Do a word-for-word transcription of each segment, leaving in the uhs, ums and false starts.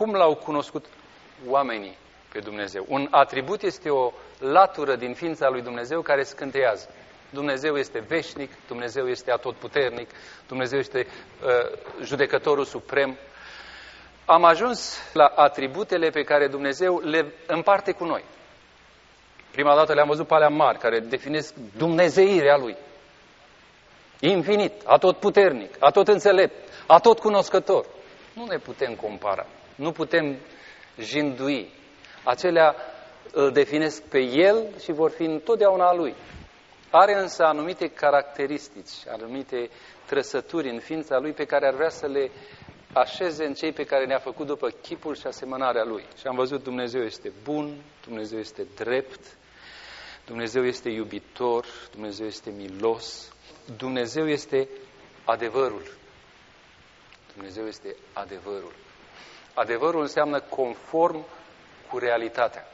Cum l-au cunoscut oamenii pe Dumnezeu? Un atribut este o latură din ființa lui Dumnezeu care scânteiază. Dumnezeu este veșnic, Dumnezeu este atotputernic, Dumnezeu este uh, judecătorul suprem. Am ajuns la atributele pe care Dumnezeu le împarte cu noi. Prima dată le-am văzut pe alea mari, care definesc dumnezeirea Lui. Infinit, atotputernic, atotînțelept, atotcunoscător. Nu ne putem compara, nu putem jindui. Acelea îl definesc pe El și vor fi întotdeauna a Lui. Are însă anumite caracteristici, anumite trăsături în ființa Lui pe care ar vrea să le așeze în cei pe care ne-a făcut după chipul și asemănarea Lui. Și am văzut Dumnezeu este bun, Dumnezeu este drept, Dumnezeu este iubitor, Dumnezeu este milos, Dumnezeu este adevărul. Dumnezeu este adevărul. Adevărul înseamnă conform cu realitatea.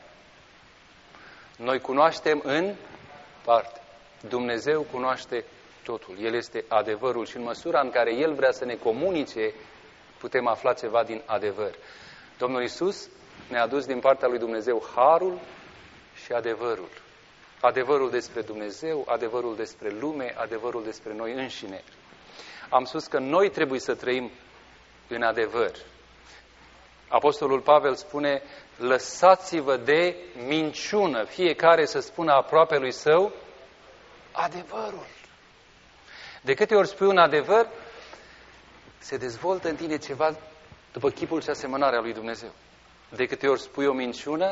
Noi cunoaștem în parte. Dumnezeu cunoaște totul. El este adevărul și în măsura în care El vrea să ne comunice, putem afla ceva din adevăr. Domnul Iisus ne-a adus din partea lui Dumnezeu harul și adevărul. Adevărul despre Dumnezeu, adevărul despre lume, adevărul despre noi înșine. Am spus că noi trebuie să trăim în adevăr. Apostolul Pavel spune, lăsați-vă de minciună, fiecare să spună aproapelui său adevărul. De câte ori spui un adevăr, se dezvoltă în tine ceva după chipul și asemănarea lui Dumnezeu. De câte ori spui o minciună,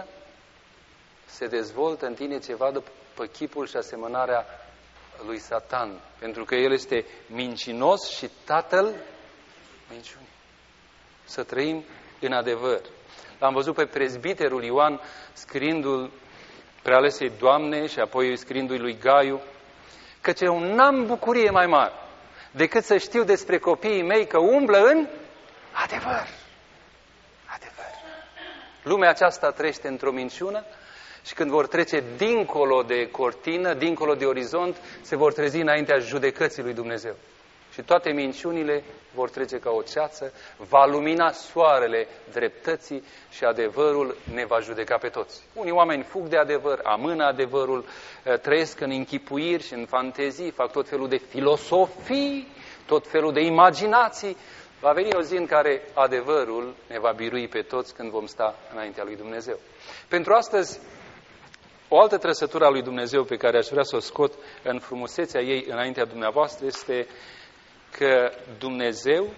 se dezvoltă în tine ceva după chipul și asemănarea lui Satan. Pentru că el este mincinos și tatăl minciunii. Să trăim în adevăr. L-am văzut pe prezbiterul Ioan scriindu-l prealesei Doamne și apoi scriindu-i lui Gaiu, căci eu n-am bucurie mai mare decât să știu despre copiii mei că umblă în adevăr. Adevăr. Lumea aceasta trăiește într-o minciună și când vor trece dincolo de cortină, dincolo de orizont, se vor trezi înaintea judecății lui Dumnezeu. Și toate minciunile vor trece ca o ceață, va lumina soarele dreptății și adevărul ne va judeca pe toți. Unii oameni fug de adevăr, amână adevărul, trăiesc în închipuiri și în fantezii, fac tot felul de filosofii, tot felul de imaginații. Va veni o zi în care adevărul ne va birui pe toți când vom sta înaintea lui Dumnezeu. Pentru astăzi, o altă trăsătură a lui Dumnezeu pe care aș vrea să o scot în frumusețea ei înaintea dumneavoastră este că Dumnezeu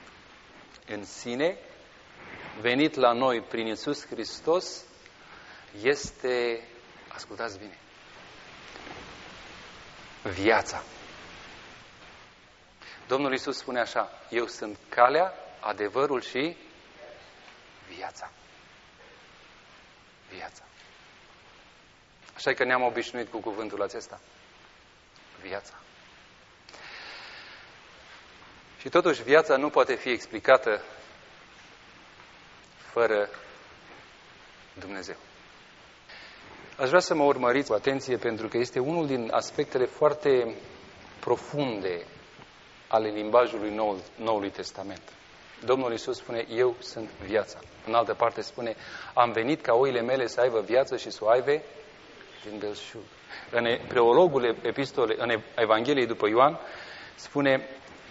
în sine, venit la noi prin Iisus Hristos, este, ascultați bine, viața. Domnul Iisus spune așa, eu sunt calea, adevărul și viața. Viața. Așa că ne-am obișnuit cu cuvântul acesta. Viața. Și totuși viața nu poate fi explicată fără Dumnezeu. Aș vrea să mă urmăriți cu atenție pentru că este unul din aspectele foarte profunde ale limbajului nou, Noului Testament. Domnul Iisus spune, eu sunt viața. În altă parte spune, am venit ca oile mele să aibă viață și să o aibă din belșug. În preologul epistole, în Evangheliei după Ioan, spune,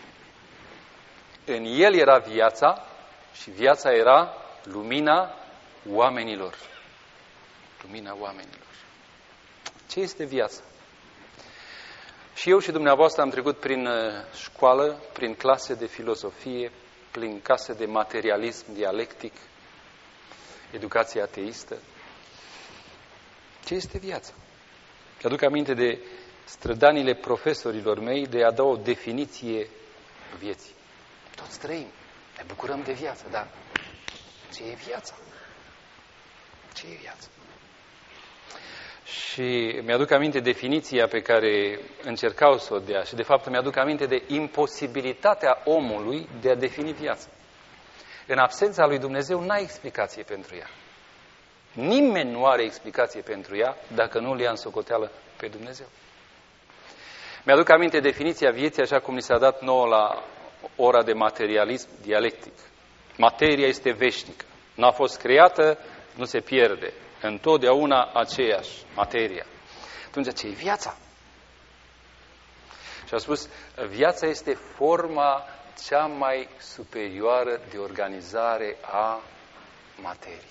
în el era viața și viața era lumina oamenilor. Lumina oamenilor. Ce este viața? Și eu și dumneavoastră am trecut prin școală, prin clase de filosofie, prin clase de materialism dialectic, educație ateistă. Ce este viața? Aduc aminte de strădanile profesorilor mei de a da o definiție vieții. Toți trăim, ne bucurăm de viață, dar ce e viața? Ce e viața? Și mi-aduc aminte definiția pe care încercau să o dea și de fapt mi-aduc aminte de imposibilitatea omului de a defini viața. În absența lui Dumnezeu n-ai explicație pentru ea. Nimeni nu are explicație pentru ea dacă nu îl ia în socoteală pe Dumnezeu. Mi-aduc aminte definiția vieții așa cum ni s-a dat nouă la ora de materialism dialectic. Materia este veșnică. N-a fost creată, nu se pierde. Întotdeauna aceeași materia. Atunci, ce e viața? Și a spus, viața este forma cea mai superioară de organizare a materiei.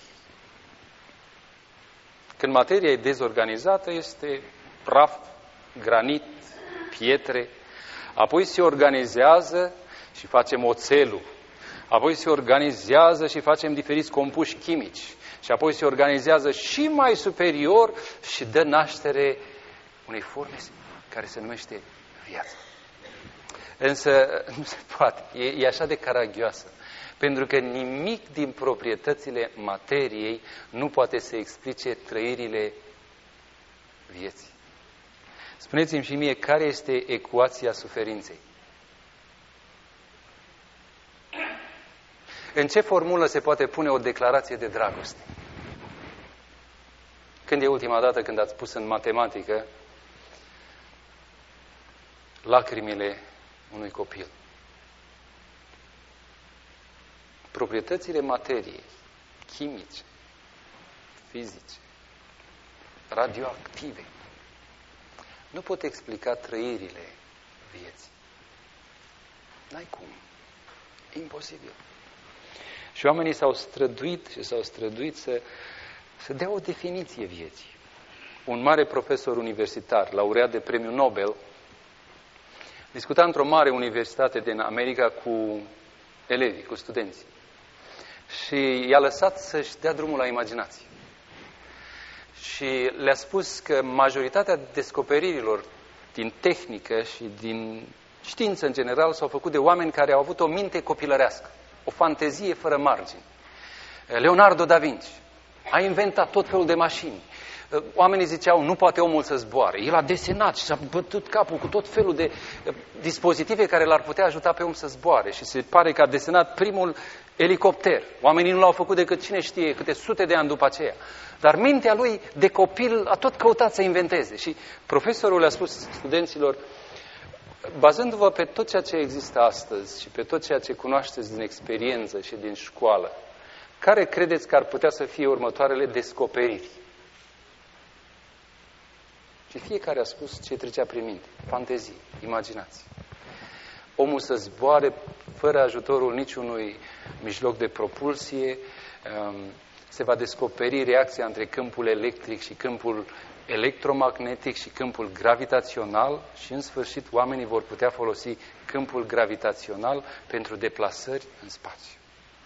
Când materia e dezorganizată, este praf, granit, pietre, apoi se organizează și facem oțelul, apoi se organizează și facem diferiți compuși chimici, și apoi se organizează și mai superior și dă naștere unei forme care se numește viață. Însă nu se poate, e, e așa de caragioasă, pentru că nimic din proprietățile materiei nu poate să explice trăirile vieții. Spuneți-mi și mie, care este ecuația suferinței? În ce formulă se poate pune o declarație de dragoste? Când e ultima dată când ați pus în matematică lacrimile unui copil? Proprietățile materiei, chimice, fizice, radioactive, nu pot explica trăirile vieții. N-ai cum. Imposibil. Și oamenii s-au străduit și s-au străduit să, să dea o definiție vieții. Un mare profesor universitar, laureat de premiul Nobel, discuta într-o mare universitate din America cu elevii, cu studenții. Și i-a lăsat să-și dea drumul la imaginație. Și le-a spus că majoritatea descoperirilor din tehnică și din știință în general s-au făcut de oameni care au avut o minte copilărească, o fantezie fără margini. Leonardo da Vinci a inventat tot felul de mașini. Oamenii ziceau, nu poate omul să zboare. El a desenat și s-a bătut capul cu tot felul de dispozitive care l-ar putea ajuta pe om să zboare. Și se pare că a desenat primul elicopter. Oamenii nu l-au făcut decât cine știe câte sute de ani după aceea. Dar mintea lui de copil a tot căutat să inventeze. Și profesorul le-a spus studenților, bazându-vă pe tot ceea ce există astăzi și pe tot ceea ce cunoașteți din experiență și din școală, care credeți că ar putea să fie următoarele descoperiri? Și fiecare a spus ce trecea prin minte. Fantezie, imaginație. Omul să zboare fără ajutorul niciunui mijloc de propulsie, se va descoperi reacția între câmpul electric și câmpul electromagnetic și câmpul gravitațional și, în sfârșit, oamenii vor putea folosi câmpul gravitațional pentru deplasări în spațiu.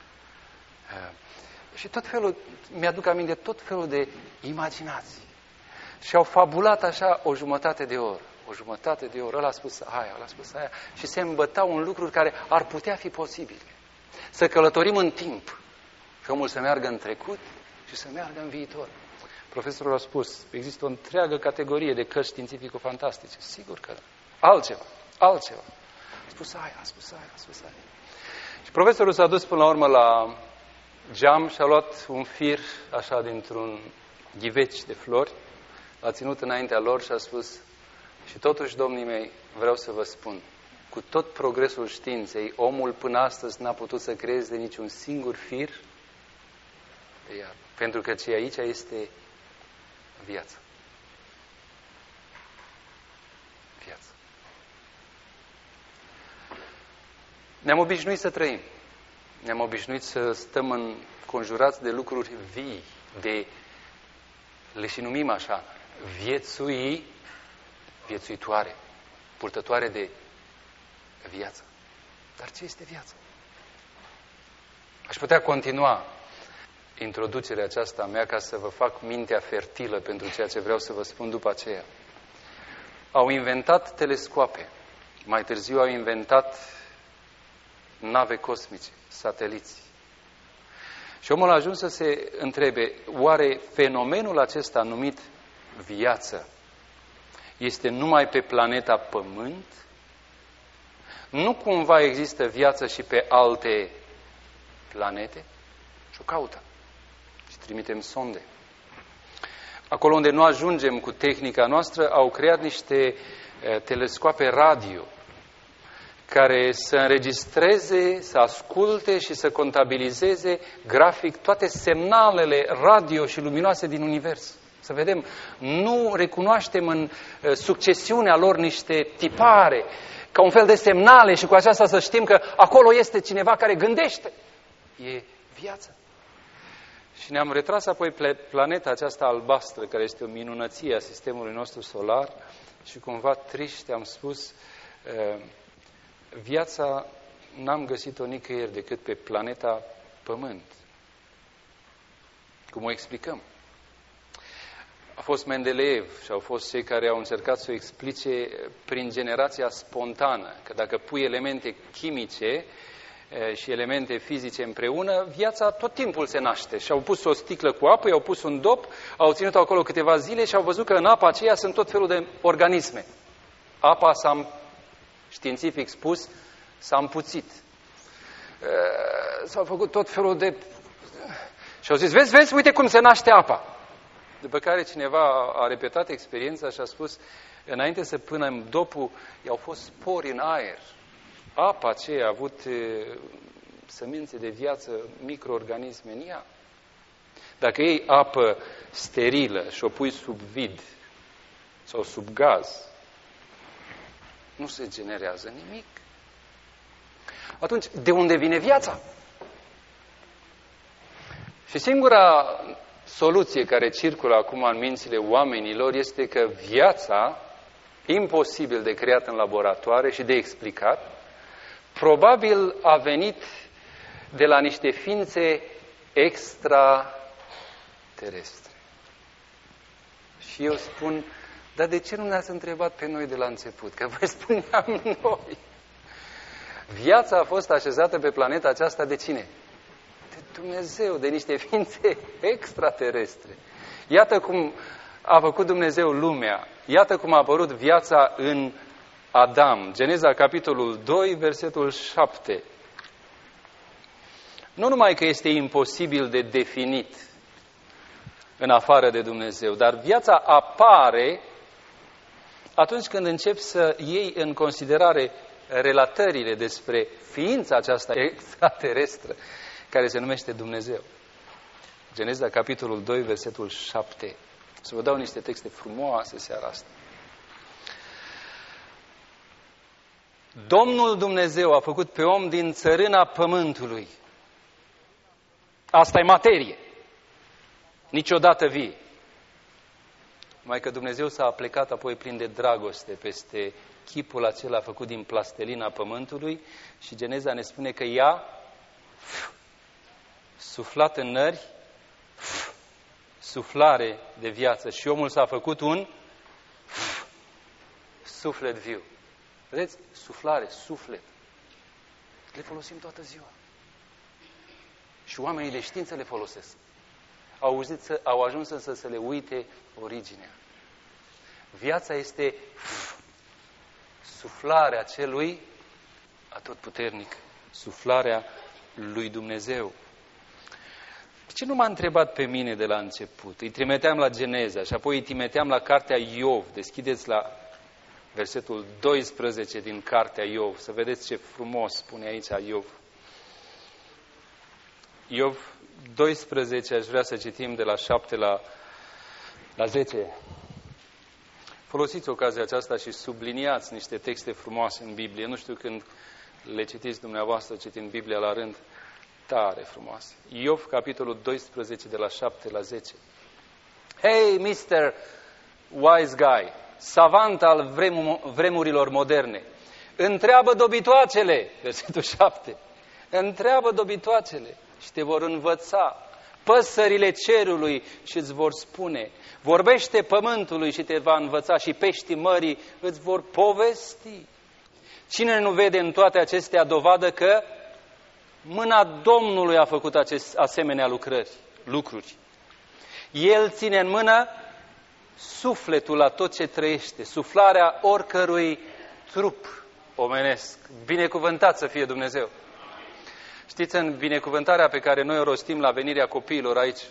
Și tot felul, mi-aduc aminte, tot felul de imaginații. Și au fabulat așa o jumătate de oră. O jumătate de oră, ăla a spus aia, ăla a spus aia, și se îmbătau în lucruri care ar putea fi posibile. Să călătorim în timp. Și omul să meargă în trecut și să meargă în viitor. Profesorul a spus, există o întreagă categorie de cărți științifico-fantastice. Sigur că altceva, altceva. A spus aia, a spus aia, a spus aia. Și profesorul s-a dus până la urmă la geam și a luat un fir așa dintr-un ghiveci de flori, l-a ținut înaintea lor și a spus, și totuși, domnii mei, vreau să vă spun, cu tot progresul științei, omul până astăzi n-a putut să creeze niciun singur fir de iarbă. Pentru că ce aici este viață. Viață. Ne-am obișnuit să trăim. Ne-am obișnuit să stăm înconjurați de lucruri vii, de, le și numim așa, viețui, viețuitoare, purtătoare de viață. Dar ce este viața? Aș putea continua introducerea aceasta a mea ca să vă fac mintea fertilă pentru ceea ce vreau să vă spun după aceea. Au inventat telescoape. Mai târziu au inventat nave cosmice, sateliți. Și omul a ajuns să se întrebe, oare fenomenul acesta numit viață este numai pe planeta Pământ? Nu cumva există viață și pe alte planete? Și o caută. Și trimitem sonde. Acolo unde nu ajungem cu tehnica noastră, au creat niște telescoape radio care să înregistreze, să asculte și să contabilizeze grafic toate semnalele radio și luminoase din univers. Să vedem, nu recunoaștem în succesiunea lor niște tipare, ca un fel de semnale și cu aceasta să știm că acolo este cineva care gândește. E viață. Și ne-am retras apoi pe planeta aceasta albastră, care este o minunăție a sistemului nostru solar și cumva triști am spus, viața n-am găsit-o nicăieri decât pe planeta Pământ. Cum o explicăm? A fost Mendeleev și au fost cei care au încercat să o explice prin generația spontană, că dacă pui elemente chimice și elemente fizice împreună, viața tot timpul se naște. Și au pus o sticlă cu apă, i-au pus un dop, au ținut acolo câteva zile și au văzut că în apa aceea sunt tot felul de organisme. Apa s-a, științific spus, s-a împuțit. S-au făcut tot felul de... Și au zis, vezi, vezi, uite cum se naște apa. După care cineva a repetat experiența și a spus, înainte să punem dopul, i-au fost spori în aer. Apa aceea a avut e, sămințe de viață, microorganisme în ea. Dacă iei apă sterilă și o pui sub vid sau sub gaz, nu se generează nimic. Atunci, de unde vine viața? Și singura soluție care circulă acum în mințile oamenilor este că viața, imposibil de creat în laboratoare și de explicat, probabil a venit de la niște ființe extraterestre. Și eu spun, dar de ce nu ne-ați întrebat pe noi de la început? Că vă spuneam noi. Viața a fost așezată pe planeta aceasta de cine? De Dumnezeu, de niște ființe extraterestre. Iată cum a făcut Dumnezeu lumea. Iată cum a apărut viața în Adam. Geneza, capitolul doi, versetul șapte. Nu numai că este imposibil de definit în afară de Dumnezeu, dar viața apare atunci când începi să iei în considerare relatările despre ființa aceasta extraterestră care se numește Dumnezeu. Geneza, capitolul doi, versetul șapte. Să vă dau niște texte frumoase seara asta. Domnul Dumnezeu a făcut pe om din țărâna pământului. Asta e materie. Niciodată vie. Numai că Dumnezeu s-a aplecat apoi plin de dragoste peste chipul acela făcut din plastelina pământului și Geneza ne spune că ea, suflat în nări, suflare de viață și omul s-a făcut un suflet viu. Vedeți? Suflare, suflet. Le folosim toată ziua. Și oamenii de știință le folosesc. Au, auzit să, au ajuns însă să le uite originea. Viața este suflarea celui atotputernic, suflarea lui Dumnezeu. De ce nu m-a întrebat pe mine de la început? Îi trimiteam la Geneza și apoi îi trimiteam la cartea Iov. Deschideți la versetul doisprezece din cartea Iov. Să vedeți ce frumos spune aici Iov. Iov doisprezece, aș vrea să citim de la șapte la, la zece. Folosiți ocazia aceasta și subliniați niște texte frumoase în Biblie. Nu știu când le citiți dumneavoastră, citind Biblia la rând, tare frumoase. Iov, capitolul doisprezece, de la șapte la zece. Hey, mister Wise Guy, savant al vremurilor moderne, întreabă dobitoacele, versetul șapte, întreabă dobitoacele și te vor învăța. Păsările cerului și îți vor spune. Vorbește pământului și te va învăța și peștii mării îți vor povesti. Cine nu vede în toate acestea dovadă că mâna Domnului a făcut acest, asemenea lucrări, lucruri. El ține în mână sufletul la tot ce trăiește, suflarea oricărui trup omenesc. Binecuvântat să fie Dumnezeu! Știți, în binecuvântarea pe care noi o rostim la venirea copiilor aici,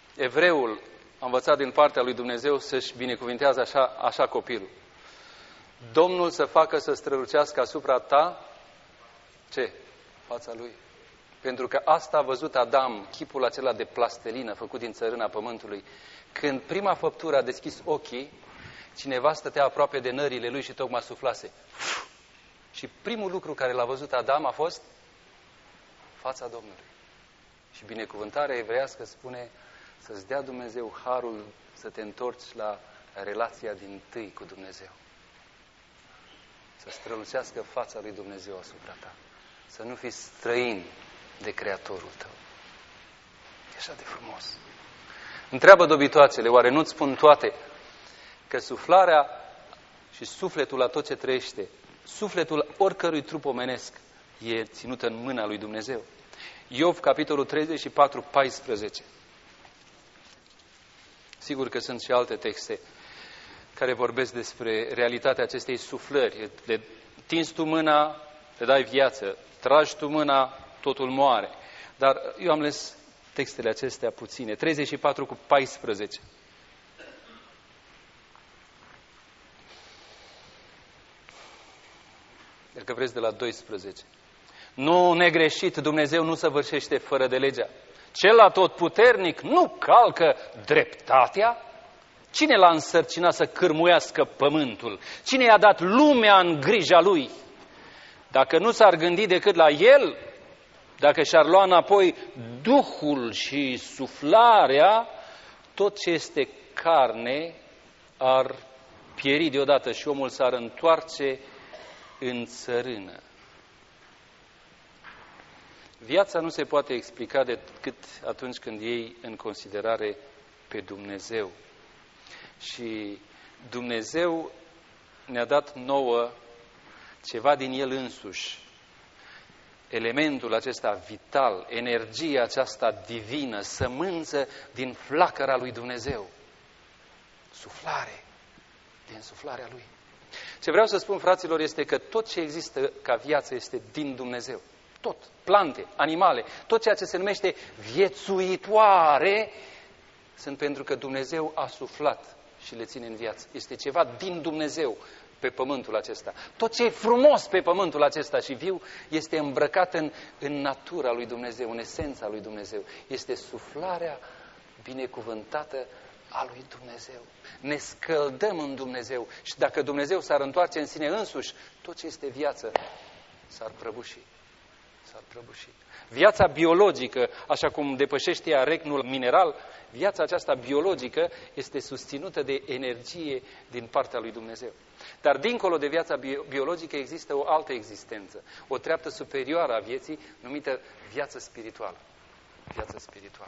evreul a învățat din partea lui Dumnezeu să-și binecuvintează așa, așa copilul. Domnul să facă să strălucească asupra ta, ce? Fața Lui. Pentru că asta a văzut Adam, chipul acela de plastelină făcut din țărâna pământului. Când prima făptură a deschis ochii, cineva stătea aproape de nările lui și tocmai suflase. Și primul lucru care l-a văzut Adam a fost fața Domnului. Și binecuvântarea evreiască spune să-ți dea Dumnezeu harul să te întorci la relația din tâi cu Dumnezeu. Să strălucească fața lui Dumnezeu asupra ta. Să nu fii străin de Creatorul tău. E așa de frumos. Întreabă dobitoacele, oare nu-ți spun toate că suflarea și sufletul la tot ce trăiește, sufletul oricărui trup omenesc e ținut în mâna lui Dumnezeu? Iov, capitolul treizeci și patru, paisprezece. Sigur că sunt și alte texte care vorbesc despre realitatea acestei suflări. Le tinzi tu mâna, le dai viață, tragi tu mâna, totul moare. Dar eu am les textele acestea puține. treizeci și patru cu paisprezece. Dacă vreți de la doisprezece. Nu negreșit, Dumnezeu nu săvârșește fără de legea. Cel atotputernic nu calcă dreptatea? Cine l-a însărcinat să cârmuiască pământul? Cine i-a dat lumea în grija lui? Dacă nu s-ar gândi decât la el, dacă și-ar lua înapoi duhul și suflarea, tot ce este carne ar pieri deodată și omul s-ar întoarce în țărână. Viața nu se poate explica decât atunci când iei în considerare pe Dumnezeu. Și Dumnezeu ne-a dat nouă ceva din El însuși. Elementul acesta vital, energia aceasta divină, sămânță din flacăra lui Dumnezeu. Suflare din suflarea Lui. Ce vreau să spun, fraților, este că tot ce există ca viață este din Dumnezeu. Tot. Plante, animale, tot ceea ce se numește viețuitoare sunt pentru că Dumnezeu a suflat și le ține în viață. Este ceva din Dumnezeu pe pământul acesta. Tot ce e frumos pe pământul acesta și viu este îmbrăcat în, în natura lui Dumnezeu, în esența lui Dumnezeu. Este suflarea binecuvântată a lui Dumnezeu. Ne scăldăm în Dumnezeu și dacă Dumnezeu s-ar întoarce în sine însuși, tot ce este viață s-ar prăbuși. S-ar prăbuși. Viața biologică, așa cum depășește ea regnul mineral, viața aceasta biologică este susținută de energie din partea lui Dumnezeu. Dar dincolo de viața biologică există o altă existență, o treaptă superioară a vieții numită viață spirituală. Viață spirituală.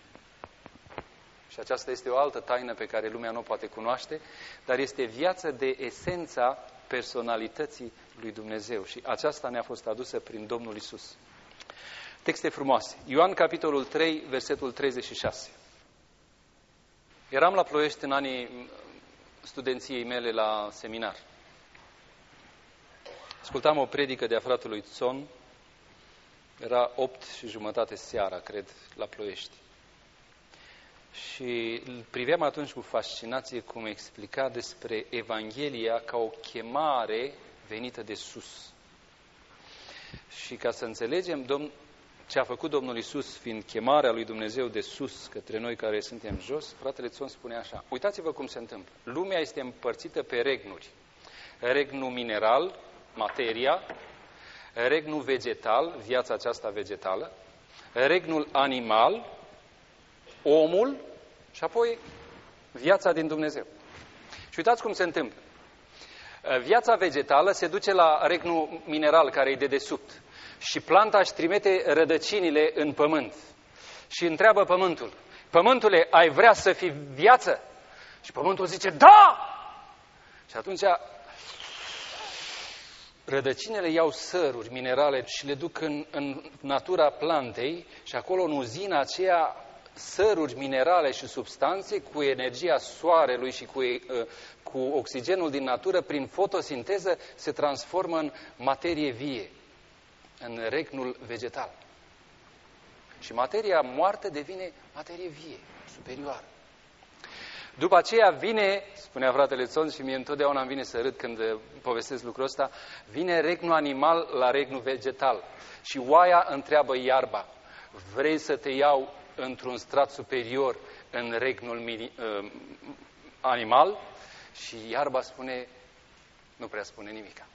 Și aceasta este o altă taină pe care lumea nu o poate cunoaște, dar este viață de esența personalității lui Dumnezeu. Și aceasta ne-a fost adusă prin Domnul Iisus. Texte frumoase. Ioan, capitolul trei, versetul treizeci și șase. Eram la Ploiești în anii studenției mele la seminar. Ascultam o predică de a fratelui Țon. Era opt și jumătate seara, cred, la Ploiești. Și îl priveam atunci cu fascinație cum explica despre Evanghelia ca o chemare venită de sus. Și ca să înțelegem domn, ce a făcut Domnul Iisus, fiind chemarea lui Dumnezeu de sus către noi care suntem jos, fratele Țon spune așa: uitați-vă cum se întâmplă. Lumea este împărțită pe regnuri. Regnul mineral, materia, regnul vegetal, viața aceasta vegetală, regnul animal, omul și apoi viața din Dumnezeu. Și uitați cum se întâmplă. Viața vegetală se duce la regnul mineral care e dedesubt și planta își trimite rădăcinile în pământ și întreabă pământul: pământule, ai vrea să fii viață? Și pământul zice: da! Și atunci rădăcinile iau săruri minerale și le duc în, în natura plantei și acolo în uzina aceea săruri minerale și substanțe cu energia soarelui și cu, cu oxigenul din natură, prin fotosinteză, se transformă în materie vie, în regnul vegetal. Și materia moartă devine materie vie, superioară. După aceea vine, spunea fratele Țon și mie întotdeauna îmi vine să râd când povestesc lucrul ăsta, vine regnul animal la regnul vegetal. Și oaia întreabă iarba, vrei să te iau într-un strat superior în regnul mini, uh, animal? Și iarba spune, nu prea spune nimica.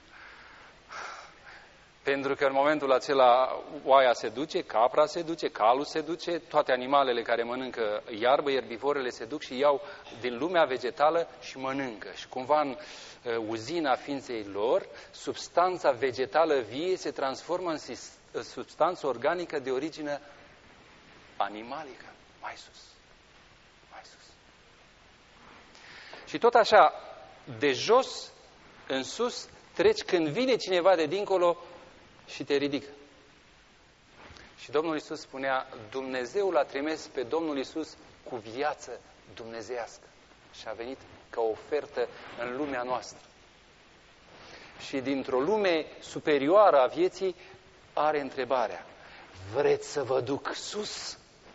Pentru că în momentul acela oaia se duce, capra se duce, calul se duce, toate animalele care mănâncă iarbă, ierbivorele se duc și iau din lumea vegetală și mănâncă. Și cumva în uh, uzina ființei lor, substanța vegetală vie se transformă în substanță organică de origine animalică. Mai sus. Mai sus. Și tot așa, de jos în sus, treci când vine cineva de dincolo și te ridică. Și Domnul Iisus spunea, Dumnezeu l-a trimis pe Domnul Iisus cu viață dumnezeiască. Și a venit ca o ofertă în lumea noastră. Și dintr-o lume superioară a vieții are întrebarea, vreți să vă duc sus?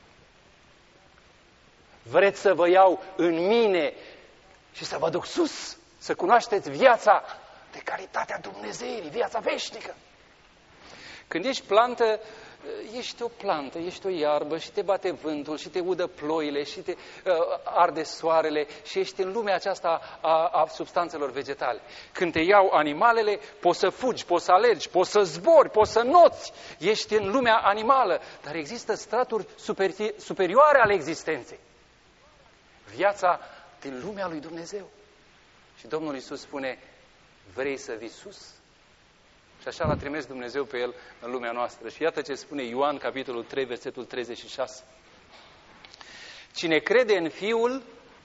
Vreți să vă iau în mine și să vă duc sus? Să cunoașteți viața de calitatea Dumnezeirii, viața veșnică. Când ești plantă, ești o plantă, ești o iarbă și te bate vântul și te udă ploile și te uh, arde soarele și ești în lumea aceasta a, a substanțelor vegetale. Când te iau animalele, poți să fugi, poți să alergi, poți să zbori, poți să noți. Ești în lumea animală, dar există straturi super, superioare ale existenței. Viața din lumea lui Dumnezeu. Și Domnul Iisus spune, vrei să vii sus? Și așa l-a trimis Dumnezeu pe el în lumea noastră. Și iată ce spune Ioan, capitolul trei, versetul treizeci și șase. Cine crede în Fiul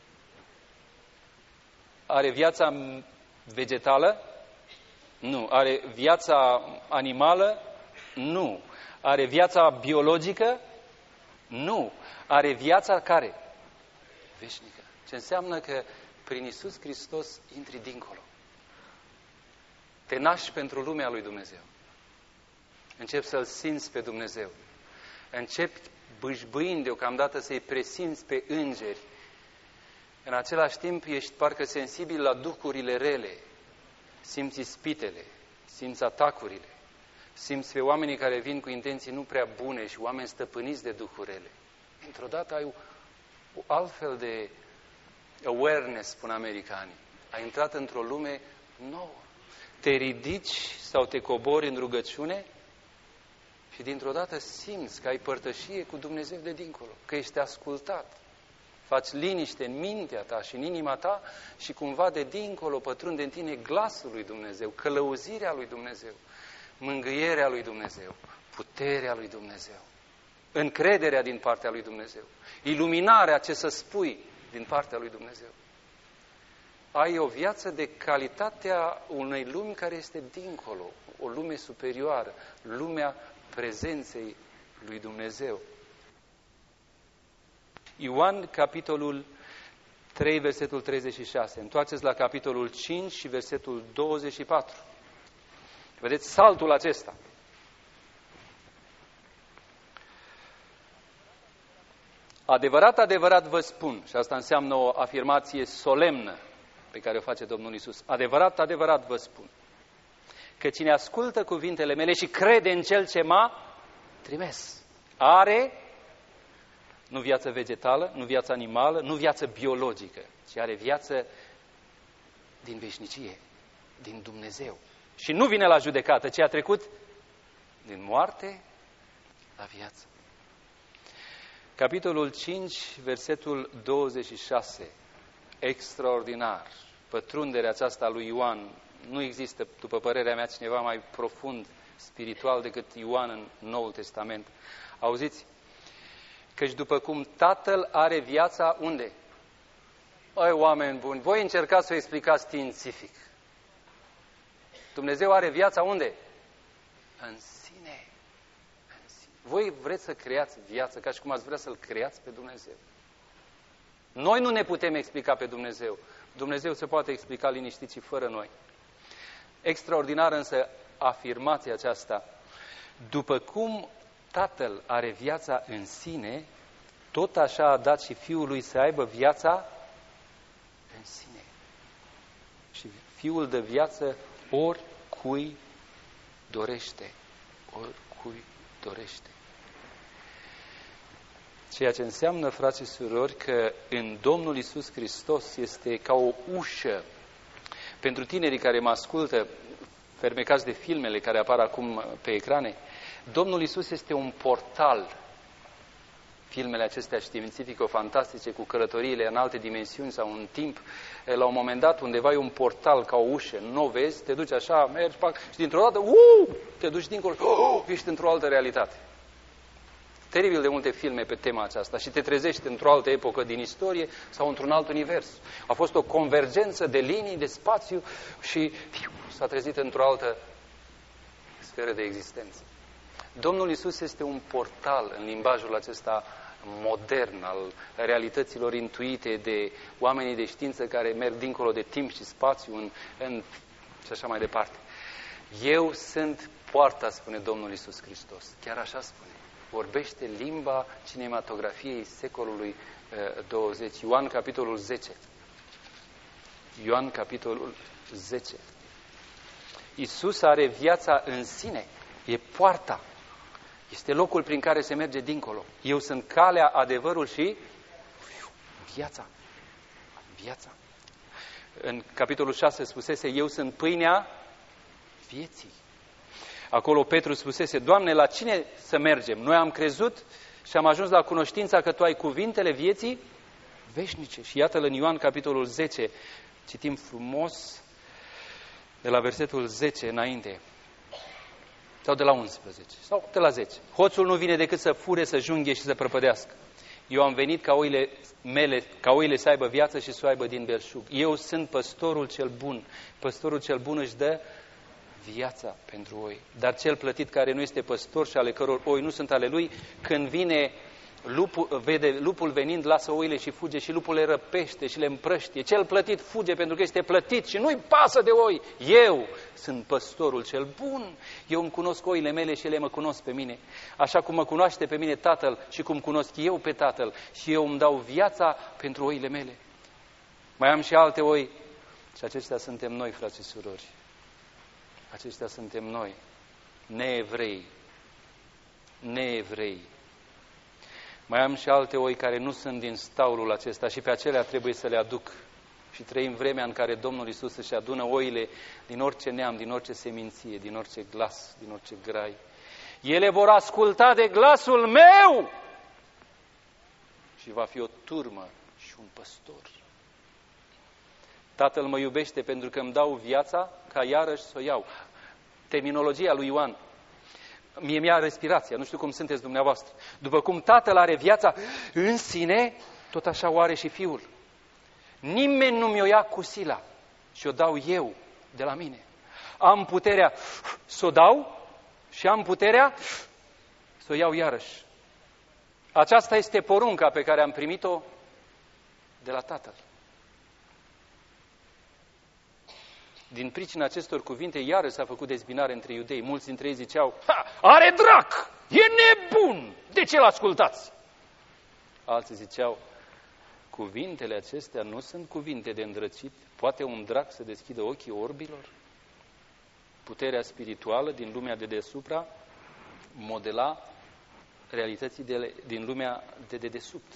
are viața vegetală? Nu. Are viața animală? Nu. Are viața biologică? Nu. Are viața care? Veșnică. Ce înseamnă că prin Iisus Hristos intri dincolo. Te naști pentru lumea lui Dumnezeu. Începi să-L simți pe Dumnezeu. Începi bâșbâind deocamdată să-i presimți pe îngeri. În același timp ești parcă sensibil la duhurile rele. Simți ispitele, simți atacurile. Simți pe oamenii care vin cu intenții nu prea bune și oameni stăpâniți de duhuri rele. Dintr-o dată ai o, o altfel de awareness, spun americanii. Ai intrat într-o lume nouă. Te ridici sau te cobori în rugăciune și dintr-o dată simți că ai părtășie cu Dumnezeu de dincolo, că ești ascultat. Faci liniște în mintea ta și în inima ta și cumva de dincolo pătrunde în tine glasul lui Dumnezeu, călăuzirea lui Dumnezeu, mângâierea lui Dumnezeu, puterea lui Dumnezeu, încrederea din partea lui Dumnezeu, iluminarea, ce să spui, din partea lui Dumnezeu. Ai o viață de calitatea unei lumi care este dincolo, o lume superioară, lumea prezenței lui Dumnezeu. Ioan, capitolul trei, versetul treizeci și șase. Întoarceți la capitolul cinci și versetul douăzeci și patru. Vedeți saltul acesta. Adevărat, adevărat vă spun, și asta înseamnă o afirmație solemnă pe care o face Domnul Iisus. Adevărat, adevărat vă spun, că cine ascultă cuvintele mele și crede în Cel ce m-a trimis, are nu viață vegetală, nu viață animală, nu viață biologică, ci are viață din veșnicie, din Dumnezeu. Și nu vine la judecată, ci a trecut din moarte la viață. Capitolul cinci, versetul douăzeci și șase. Extraordinar. Pătrunderea aceasta lui Ioan. Nu există, după părerea mea, cineva mai profund spiritual decât Ioan în Noul Testament. Auziți? Căci după cum Tatăl are viața unde? Ai, oameni buni, voi încercați să o explicați științific. Dumnezeu are viața unde? În sine. În sine. Voi vreți să creați viață ca și cum ați vrea să-L creați pe Dumnezeu. Noi nu ne putem explica pe Dumnezeu. Dumnezeu se poate explica liniștit și fără noi. Extraordinar însă afirmația aceasta. După cum Tatăl are viața în sine, tot așa a dat și Fiul lui să aibă viața în sine. Și Fiul dă viață oricui dorește. Oricui dorește. Ceea ce înseamnă, frați și surori, că în Domnul Iisus Hristos este ca o ușă. Pentru tinerii care mă ascultă, fermecați de filmele care apar acum pe ecrane, Domnul Iisus este un portal. Filmele acestea științifico-fantastice cu călătoriile în alte dimensiuni sau în timp, la un moment dat undeva e un portal ca o ușă, nu o vezi, te duci așa, mergi, pac, și dintr-o dată, uh, te duci dincolo, uh, ești într-o altă realitate. Teribil de multe filme pe tema aceasta și te trezești într-o altă epocă din istorie sau într-un alt univers. A fost o convergență de linii, de spațiu și fiu, s-a trezit într-o altă sferă de existență. Domnul Iisus este un portal în limbajul acesta modern al realităților intuite de oamenii de știință care merg dincolo de timp și spațiu în, în, și așa mai departe. Eu sunt poarta, spune Domnul Iisus Hristos. Chiar așa spune. Vorbește limba cinematografiei secolului douăzeci. Ioan, capitolul zece. Ioan, capitolul zece. Iisus are viața în sine. E poarta. Este locul prin care se merge dincolo. Eu sunt calea, adevărul și viața. Viața. În capitolul șase spusese, eu sunt pâinea vieții. Acolo Petru spusese, Doamne, la cine să mergem? Noi am crezut și am ajuns la cunoștința că Tu ai cuvintele vieții veșnice. Și iată-l în Ioan, capitolul zece, citim frumos de la versetul zece înainte. Sau de la unsprezece, sau de la zece. Hoțul nu vine decât să fure, să junghe și să prăpădească. Eu am venit ca oile mele, ca oile să aibă viață și să o aibă din belșug. Eu sunt păstorul cel bun. Păstorul cel bun își dă viața pentru oi. Dar cel plătit care nu este păstor și ale căror oi nu sunt ale lui, când vine lupul, vede lupul venind, lasă oile și fuge și lupul le răpește și le împrăștie. Cel plătit fuge pentru că este plătit și nu-i pasă de oi. Eu sunt păstorul cel bun. Eu îmi cunosc oile mele și ele mă cunosc pe mine. Așa cum mă cunoaște pe mine Tatăl și cum cunosc eu pe Tatăl. Și eu îmi dau viața pentru oile mele. Mai am și alte oi. Și acestea suntem noi, frați și surori. Aceștia suntem noi, neevrei, neevrei. Mai am și alte oi care nu sunt din staulul acesta și pe acelea trebuie să le aduc. Și trăim vremea în care Domnul Iisus își adună oile din orice neam, din orice seminție, din orice glas, din orice grai. Ele vor asculta de glasul meu și va fi o turmă și un păstor. Tatăl mă iubește pentru că îmi dau viața ca iarăși să o iau. Terminologia lui Ioan. Mie mi-a respirația, nu știu cum sunteți dumneavoastră. După cum Tatăl are viața în sine, tot așa o are și Fiul. Nimeni nu mi-o ia cu sila și o dau eu de la mine. Am puterea să o dau și am puterea să o iau iarăși. Aceasta este porunca pe care am primit-o de la Tatăl. Din pricina acestor cuvinte, iarăși s-a făcut dezbinare între iudei. Mulți dintre ei ziceau, ha, are drac, e nebun, de ce l-ascultați? Alții ziceau, cuvintele acestea nu sunt cuvinte de îndrăcit, poate un drac să deschidă ochii orbilor? Puterea spirituală din lumea de deasupra modela realității de, din lumea de dedesubt.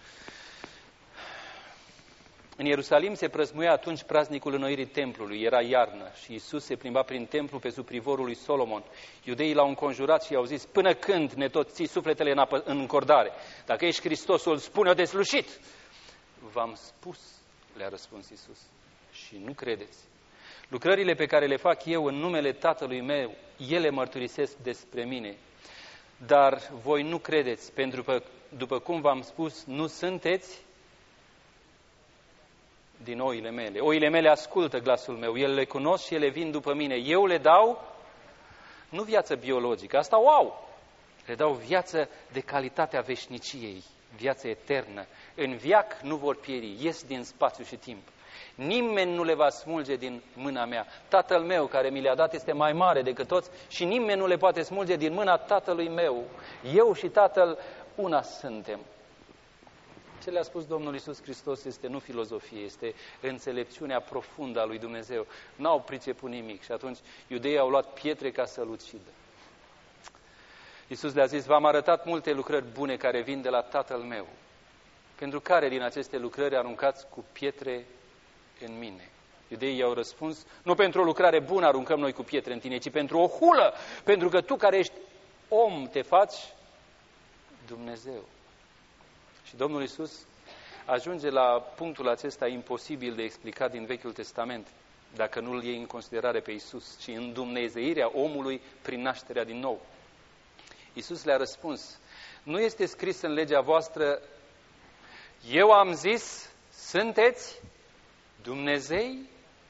În Ierusalim se prăzmuia atunci praznicul înnoirii templului, era iarnă și Iisus se plimba prin templu pe sub privorul lui Solomon. Iudeii l-au înconjurat și i-au zis, până când ne tot ții sufletele în, apă, în încordare? Dacă ești Hristosul, spune-o deslușit! V-am spus, le-a răspuns Iisus, și nu credeți. Lucrările pe care le fac eu în numele Tatălui meu, ele mărturisesc despre mine. Dar voi nu credeți, pentru că, după cum v-am spus, nu sunteți din oile mele. Oile mele ascultă glasul meu, ele le cunosc și ele vin după mine. Eu le dau, nu viață biologică, asta o au. Le dau viață de calitatea veșniciei, viață eternă. În veac nu vor pieri, ies din spațiu și timp. Nimeni nu le va smulge din mâna mea. Tatăl meu care mi le-a dat este mai mare decât toți și nimeni nu le poate smulge din mâna Tatălui meu. Eu și Tatăl una suntem. Ce le-a spus Domnul Iisus Hristos este nu filozofie, este înțelepciunea profundă a lui Dumnezeu. N-au priceput nimic și atunci iudeii au luat pietre ca să-L ucidă. Iisus le-a zis, v-am arătat multe lucrări bune care vin de la Tatăl meu. Pentru care din aceste lucrări aruncați cu pietre în mine? Iudeii i-au răspuns, nu pentru o lucrare bună aruncăm noi cu pietre în tine, ci pentru o hulă, pentru că tu care ești om te faci Dumnezeu. Și Domnul Iisus ajunge la punctul acesta imposibil de explicat din Vechiul Testament, dacă nu îl iei în considerare pe Iisus, ci îndumnezeirea omului prin nașterea din nou. Iisus le-a răspuns, nu este scris în legea voastră, eu am zis, sunteți Dumnezei?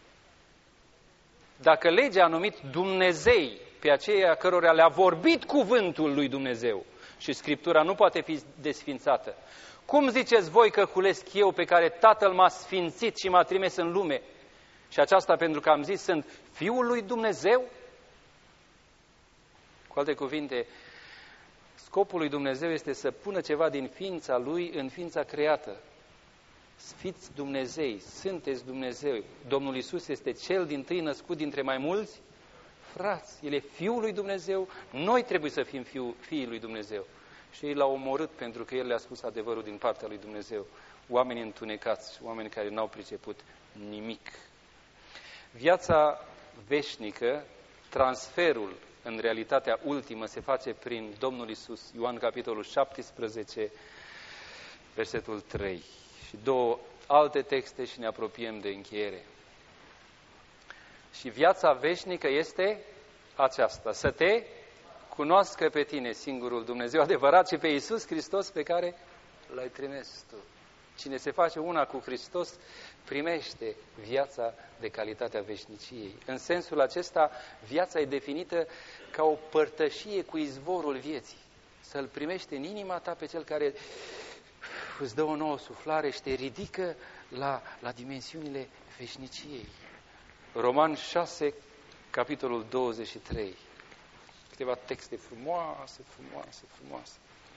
Dacă legea a numit Dumnezei pe aceia cărora le-a vorbit cuvântul lui Dumnezeu și Scriptura nu poate fi desfințată, cum ziceți voi că hulesc eu pe care Tatăl m-a sfințit și m-a trimis în lume? Și aceasta pentru că am zis, sunt Fiul lui Dumnezeu? Cu alte cuvinte, scopul lui Dumnezeu este să pună ceva din ființa Lui în ființa creată. Fiți Dumnezei, sunteți Dumnezeu. Domnul Iisus este cel dintâi născut dintre mai mulți frați. El e Fiul lui Dumnezeu, noi trebuie să fim fiu, fiii lui Dumnezeu. Și ei l-au omorât pentru că El le-a spus adevărul din partea lui Dumnezeu. Oamenii întunecați, oameni care n-au priceput nimic. Viața veșnică, transferul în realitatea ultimă se face prin Domnul Iisus. Ioan capitolul șaptesprezece, versetul trei. Și două alte texte și ne apropiem de încheiere. Și viața veșnică este aceasta, să te cunoască pe tine, singurul Dumnezeu adevărat, și pe Iisus Hristos pe care l-ai trimis tu. Cine se face una cu Hristos primește viața de calitatea veșniciei. În sensul acesta, viața e definită ca o părtășie cu izvorul vieții. Să-L primești în inima ta pe Cel care îți dă o nouă suflare și te ridică la, la dimensiunile veșniciei. Roman șase, capitolul douăzeci și trei. Câteva texte frumoase, frumoase, frumoase.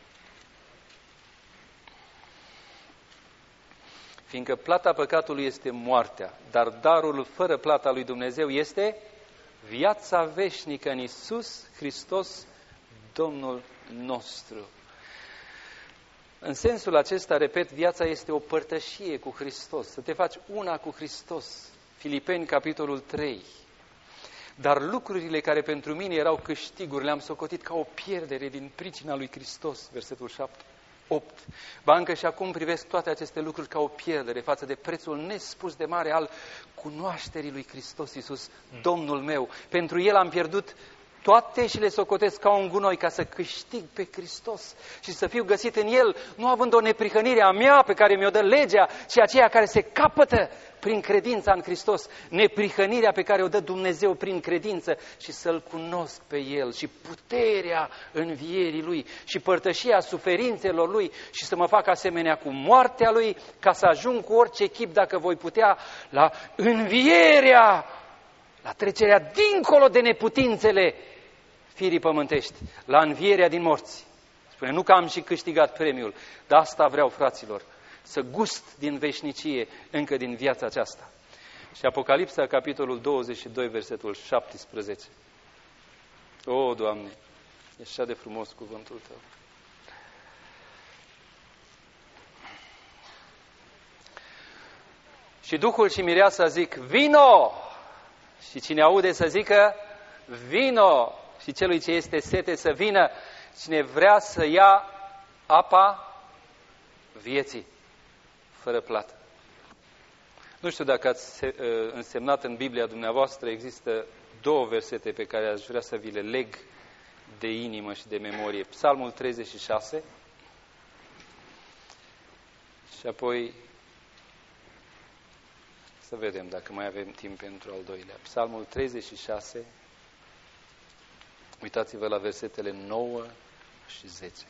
Fiindcă plata păcatului este moartea, dar darul fără plata lui Dumnezeu este viața veșnică în Iisus Hristos, Domnul nostru. În sensul acesta, repet, viața este o părtășie cu Hristos, să te faci una cu Hristos. Filipeni, capitolul trei. Dar lucrurile care pentru mine erau câștiguri, le-am socotit ca o pierdere din pricina lui Hristos, versetul șapte. opt. Ba încă și acum privesc toate aceste lucruri ca o pierdere față de prețul nespus de mare al cunoașterii lui Hristos Iisus, Domnul meu. Pentru El am pierdut toate și le socotesc ca un gunoi ca să câștig pe Hristos și să fiu găsit în El, nu având o neprihănire a mea pe care mi-o dă legea, ci aceea care se capătă prin credința în Hristos, neprihănirea pe care o dă Dumnezeu prin credință și să-L cunosc pe El și puterea învierii Lui și părtășia suferințelor Lui și să mă fac asemenea cu moartea Lui ca să ajung cu orice chip, dacă voi putea, la învierea, la trecerea dincolo de neputințele firii pământești, la învierea din morți. Spune, nu că am și câștigat premiul, dar asta vreau, fraților, să gust din veșnicie încă din viața aceasta. Și Apocalipsa, capitolul douăzeci și doi, versetul șaptesprezece. O, Doamne, e așa de frumos cuvântul Tău. Și Duhul și Mireasa zic, vino! Și cine aude să zică, vino! Și celui ce este sete să vină. Cine vrea să ia apa vieții, fără plată. Nu știu dacă ați însemnat în Biblia dumneavoastră, există două versete pe care aș vrea să vi le leg de inimă și de memorie. Psalmul treizeci și șase și apoi să vedem dacă mai avem timp pentru al doilea. Psalmul treizeci și șase, uitați-vă la versetele nouă și zece.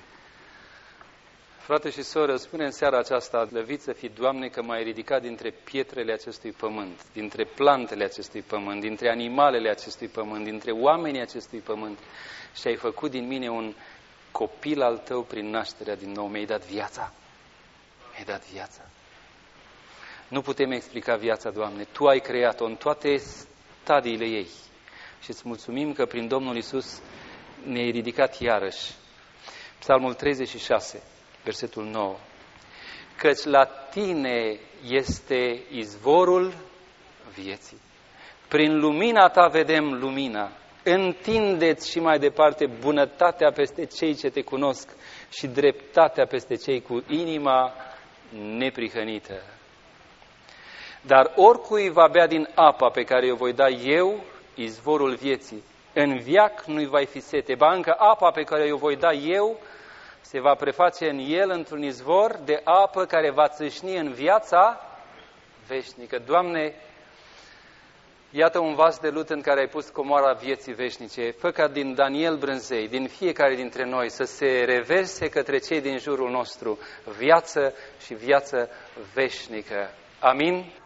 Frate și soră, spune în seara aceasta, slăvit să fii, Doamne, că m-ai ridicat dintre pietrele acestui pământ, dintre plantele acestui pământ, dintre animalele acestui pământ, dintre oamenii acestui pământ și ai făcut din mine un copil al Tău prin nașterea din nou, mi-ai dat viața. mi-ai dat viața. Nu putem explica viața, Doamne. Tu ai creat-o în toate stadiile ei. Și îți mulțumim că prin Domnul Iisus ne-ai ridicat iarăși. Psalmul treizeci și șase, versetul nouă. Căci la tine este izvorul vieții. Prin lumina ta vedem lumina. Întindeți și mai departe bunătatea peste cei ce te cunosc și dreptatea peste cei cu inima neprihănită. Dar oricui va bea din apa pe care o voi da eu, izvorul vieții, în veac nu-i va fi sete, ba încă apa pe care o voi da eu se va preface în el într-un izvor de apă care va țâșni în viața veșnică. Doamne, iată un vas de lut în care ai pus comoara vieții veșnice. Fă ca din Daniel Brânzei, din fiecare dintre noi, să se reverse către cei din jurul nostru viață și viață veșnică. Amin.